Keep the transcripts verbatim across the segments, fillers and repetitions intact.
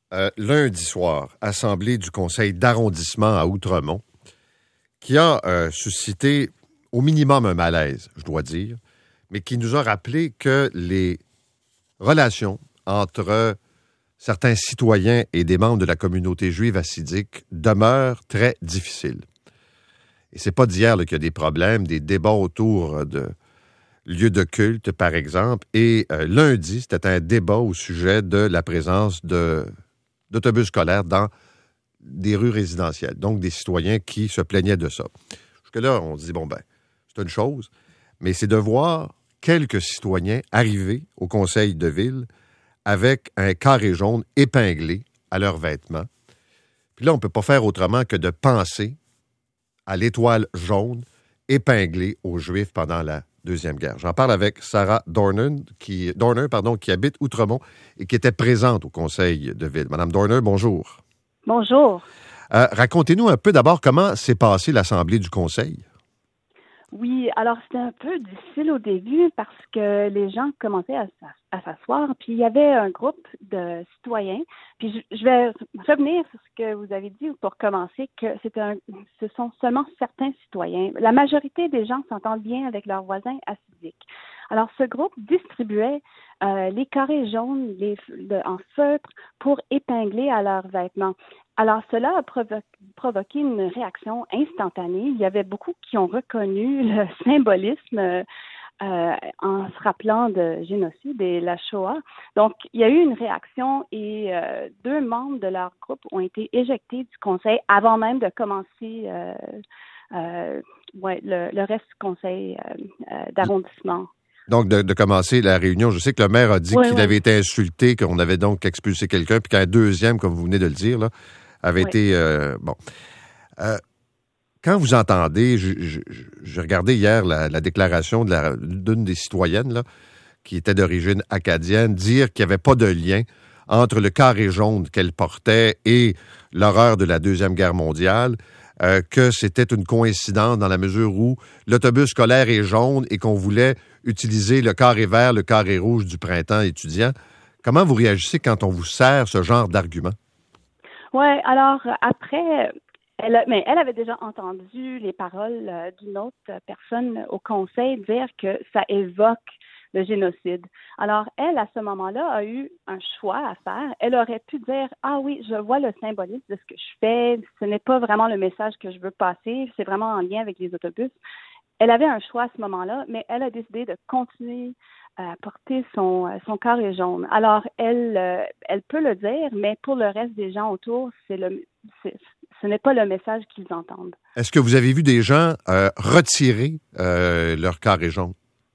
euh, lundi soir, assemblée du conseil d'arrondissement à Outremont, qui a euh, suscité au minimum un malaise, je dois dire, mais qui nous a rappelé que les relations entre certains citoyens et des membres de la communauté juive hassidique demeurent très difficiles. Et c'est pas d'hier là, qu'il y a des problèmes, des débats autour de lieux de culte, par exemple. Et euh, lundi, c'était un débat au sujet de la présence de, d'autobus scolaires dans des rues résidentielles. Donc, des citoyens qui se plaignaient de ça. Jusque-là, on se dit, bon, ben, c'est une chose, mais c'est de voir quelques citoyens arriver au conseil de ville avec un carré jaune épinglé à leurs vêtements. Puis là, on ne peut pas faire autrement que de penser à l'étoile jaune épinglée aux Juifs pendant la Deuxième Guerre. J'en parle avec Sarah Dorner, qui, Dorner, pardon, qui habite Outremont et qui était présente au conseil de ville. Madame Dorner, bonjour. Bonjour. Euh, racontez-nous un peu d'abord comment s'est passée l'assemblée du conseil. Oui, alors c'était un peu difficile au début parce que les gens commençaient à, à s'asseoir, puis il y avait un groupe de citoyens. Puis je, je vais revenir sur ce que vous avez dit pour commencer, que c'est un, ce sont seulement certains citoyens. La majorité des gens s'entendent bien avec leurs voisins hassidiques. Alors ce groupe distribuait euh, les carrés jaunes les, le, en feutre pour épingler à leurs vêtements. Alors, cela a provo- provoqué une réaction instantanée. Il y avait beaucoup qui ont reconnu le symbolisme euh, euh, en se rappelant de génocide et la Shoah. Donc, il y a eu une réaction et euh, deux membres de leur groupe ont été éjectés du conseil avant même de commencer euh, euh, ouais, le, le reste du conseil euh, euh, d'arrondissement. Donc, de, de commencer la réunion, je sais que le maire a dit oui, qu'il oui. avait été insulté, qu'on avait donc expulsé quelqu'un, puis qu'un deuxième, comme vous venez de le dire, là, avait oui. été... Euh, bon. Euh, quand vous entendez, je, je, je regardais hier la, la déclaration de la, d'une des citoyennes, là, qui était d'origine acadienne, dire qu'il n'y avait pas de lien entre le carré jaune qu'elle portait et l'horreur de la Deuxième Guerre mondiale, euh, que c'était une coïncidence dans la mesure où l'autobus scolaire est jaune et qu'on voulait utiliser le carré vert, le carré rouge du printemps étudiant. Comment vous réagissez quand on vous sert ce genre d'argument? Oui, alors après, elle, a, mais elle avait déjà entendu les paroles euh, d'une autre personne au conseil dire que ça évoque le génocide. Alors, elle, à ce moment-là, a eu un choix à faire. Elle aurait pu dire « Ah oui, je vois le symbolisme de ce que je fais. Ce n'est pas vraiment le message que je veux passer. C'est vraiment en lien avec les autobus. » Elle avait un choix à ce moment-là, mais elle a décidé de continuer à porter son, son carré jaune. Alors, elle, euh, elle peut le dire, mais pour le reste des gens autour, c'est le, c'est, ce n'est pas le message qu'ils entendent. Est-ce que vous avez vu des gens euh, retirer euh, leur carré jaune?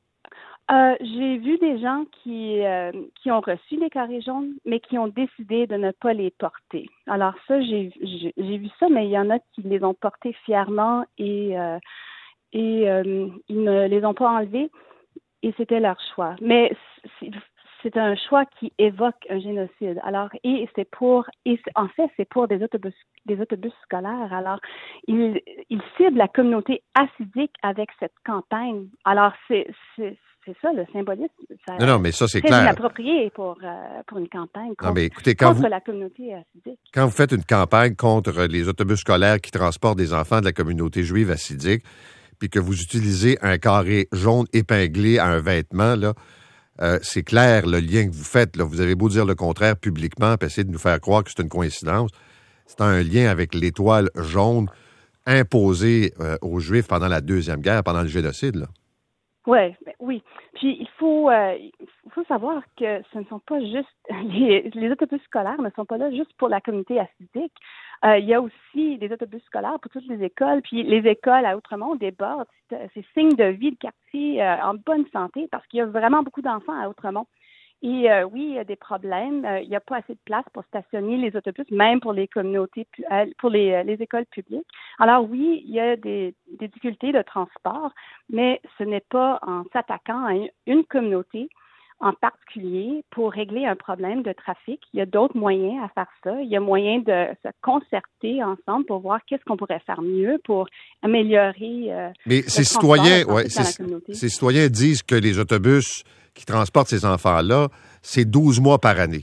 Euh, j'ai vu des gens qui, euh, qui ont reçu les carrés jaunes, mais qui ont décidé de ne pas les porter. Alors ça, j'ai, j'ai, j'ai vu ça, mais il y en a qui les ont portés fièrement et, euh, et euh, ils ne les ont pas enlevés. Et c'était leur choix. Mais c'est, c'est un choix qui évoque un génocide. Alors, et c'est pour, et c'est, en fait, c'est pour des autobus, des autobus scolaires. Alors, ils, ils ciblent la communauté hassidique avec cette campagne. Alors, c'est, c'est, c'est ça, le symbolisme. Ça, non, non, mais ça, c'est très clair. C'est inapproprié pour, euh, pour une campagne contre, non, mais écoutez, quand contre vous, la communauté hassidique. Quand vous faites une campagne contre les autobus scolaires qui transportent des enfants de la communauté juive hassidique, puis que vous utilisez un carré jaune épinglé à un vêtement, là, euh, c'est clair le lien que vous faites. Là. Vous avez beau dire le contraire publiquement, puis essayer de nous faire croire que c'est une coïncidence. C'est un lien avec l'étoile jaune imposée euh, aux Juifs pendant la Deuxième Guerre, pendant le génocide. Là. Ouais, oui, puis il faut, euh, il faut savoir que ce ne sont pas juste les, les autobus scolaires ne sont pas là juste pour la communauté hassidique. Euh, il y a aussi des autobus scolaires pour toutes les écoles, puis les écoles à Outremont débordent. C'est, c'est signe de vie, le quartier euh, en bonne santé, parce qu'il y a vraiment beaucoup d'enfants à Outremont. Et euh, oui, il y a des problèmes. Euh, il n'y a pas assez de place pour stationner les autobus, même pour les communautés, euh, pour les, les écoles publiques. Alors oui, il y a des, des difficultés de transport, mais ce n'est pas en s'attaquant à une communauté en particulier pour régler un problème de trafic. Il y a d'autres moyens à faire ça. Il y a moyen de se concerter ensemble pour voir qu'est-ce qu'on pourrait faire mieux pour améliorer euh, Mais le ces transport citoyens, de ouais, ces, ces, ces citoyens disent que les autobus qui transportent ces enfants-là, c'est douze mois par année.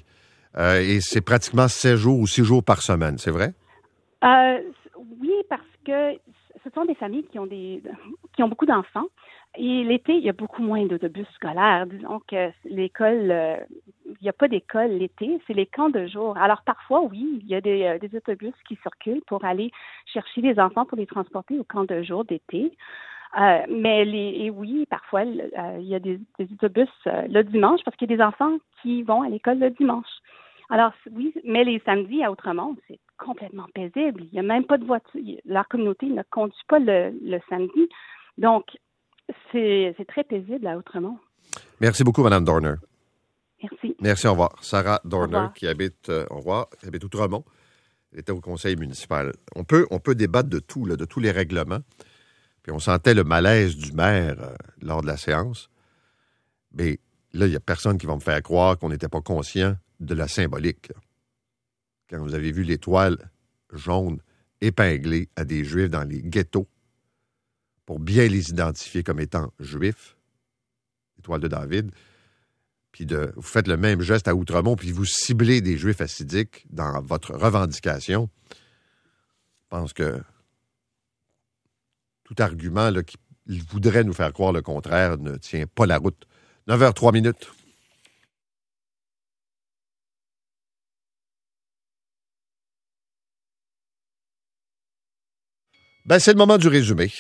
euh, et c'est pratiquement sept jours ou six jours par semaine, c'est vrai? Euh, oui, parce que ce sont des familles qui ont des qui ont beaucoup d'enfants. Et l'été, il y a beaucoup moins d'autobus scolaires. Disons que l'école, euh, il n'y a pas d'école l'été, c'est les camps de jour. Alors parfois, oui, il y a des, euh, des autobus qui circulent pour aller chercher les enfants pour les transporter au camp de jour d'été. Euh, mais les, et oui, parfois, euh, il y a des, des autobus euh, le dimanche parce qu'il y a des enfants qui vont à l'école le dimanche. Alors oui, mais les samedis à Outremont, c'est complètement paisible. Il n'y a même pas de voiture. Leur communauté ne conduit pas le, le samedi. Donc, c'est, c'est très paisible à Outremont. Merci beaucoup, Mme Dorner. Merci. Merci, au revoir. Sarah Dorner, Au revoir. qui habite, euh, au revoir, qui habite Outremont. Elle était au conseil municipal. On peut, on peut débattre de tout, là, de tous les règlements. Puis on sentait le malaise du maire euh, lors de la séance. Mais là, il n'y a personne qui va me faire croire qu'on n'était pas conscient de la symbolique. Là. Quand vous avez vu l'étoile jaune épinglée à des Juifs dans les ghettos pour bien les identifier comme étant Juifs, l'étoile de David, puis de, vous faites le même geste à Outremont, puis vous ciblez des Juifs assidiques dans votre revendication, je pense que tout argument là, qui voudrait nous faire croire le contraire ne tient pas la route. neuf heures trois minutes. Ben, c'est le moment du résumé.